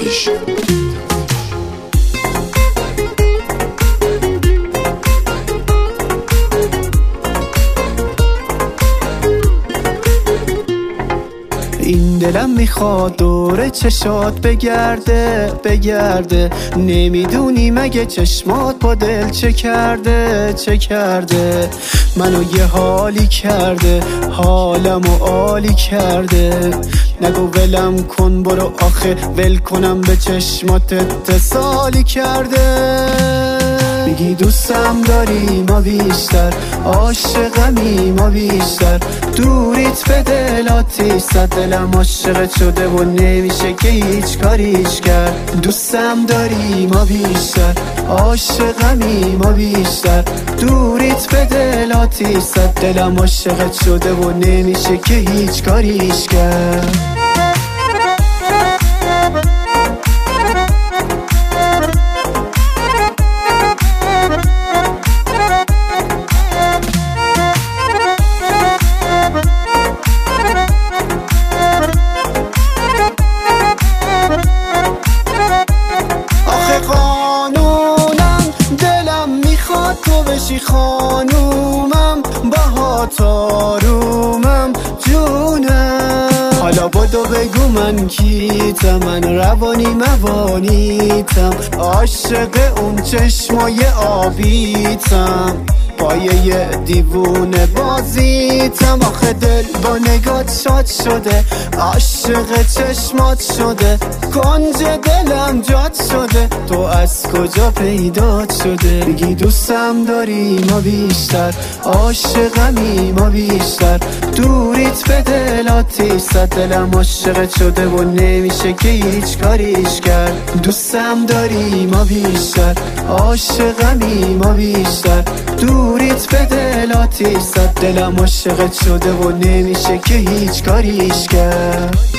تفتیش. این دلم میخواد دور چشات بگرده بگرده، نمیدونی مگه چشمات با دل چه کرده چه کرده. منو یه حالی کرده، حالمو عالی کرده. نگو ولم کن برو آخه ول کنم به چشمات اتصالی کرده. میگی دوستم داری ما بیشتر، عاشقمی ما بیشتر. دوریت به دل آتیش زد، دلم عاشقت شده و نمیشه که هیچ کاریش کرد. دوستم داری ما بیشتر، عاشقمی ما بیشتر. دوریت به دل آتیش زد، دلم عاشقت شده و نمیشه که هیچ کاریش کرد. تو بشی خانومم، باهات آرومم جونم. حالا بدو بگو من کیتم، من روانی موانیتم. عاشق اون چشمای آبیتم، پایه یه دیوونه بازیتم. آخه دل با نگات شاد شده، عاشق چشمات شده. کنج دلم جات شده، تو از کجا پیدات شده. میگی دوستم داری ما بیشتر، عاشقمی ما بیشتر. دوریت به دل آتیش زد، دلم عاشقت شده و نمیشه که هیچ کاریش کرد. دوستم داری ما بیشتر، عاشقمی ما بیشتر. دوریت به دل آتیش زد، دلم عاشقت شده و نمیشه که هیچ کاریش کرد.